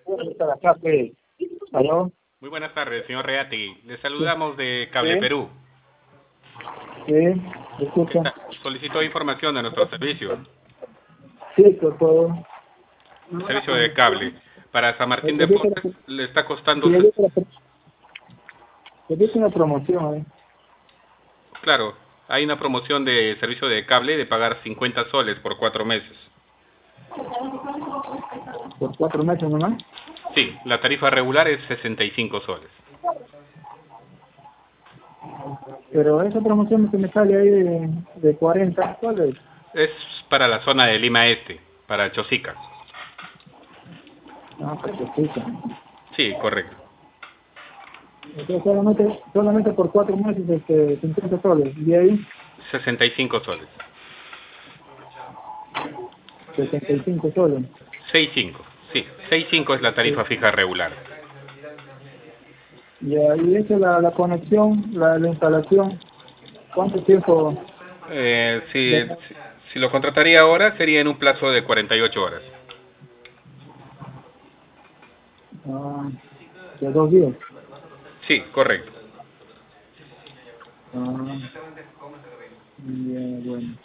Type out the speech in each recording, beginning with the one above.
Estar acá, pues. ¿Aló? Muy buenas tardes, señor Reati. Le saludamos de Cable Perú. Sí, escucha. Solicitó información de nuestro servicio, Sí, por favor. servicio de cable. Para San Martín de He visto Porres le está costando, sí, he visto una promoción, claro, hay una promoción de servicio de cable de pagar 50 soles por 4 meses. por 4 meses nomás. Sí, la tarifa regular es 65 soles. Pero esa promoción que me sale ahí de 40 soles. Es para la zona de Lima Este, para Chosica. No, pues escucha. Sí, correcto. Entonces solamente por 4 meses 50 soles. Y ahí 65 soles. 75 soles. 65, sí. 65 es la tarifa fija regular. Y ahí hecho la conexión, la instalación. ¿Cuánto tiempo? Si lo contrataría ahora, sería en un plazo de 48 horas. Ah, de 2 días. Sí, correcto. Ah, bien, bueno.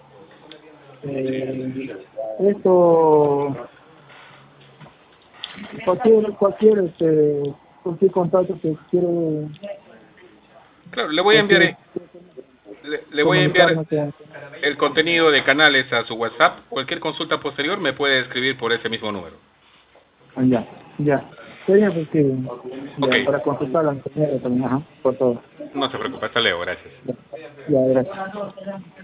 Esto, cualquier contacto que quiere, Claro, le voy a enviar, cualquier le voy a enviar comunicarme con. el contenido de canales a su WhatsApp. Cualquier consulta posterior me puede escribir por ese mismo número. Ya, ya. Sería porque, Ok, ya, para consultar a la compañera también, ajá, por todo. no se preocupe, hasta luego, gracias. Ya, ya, gracias.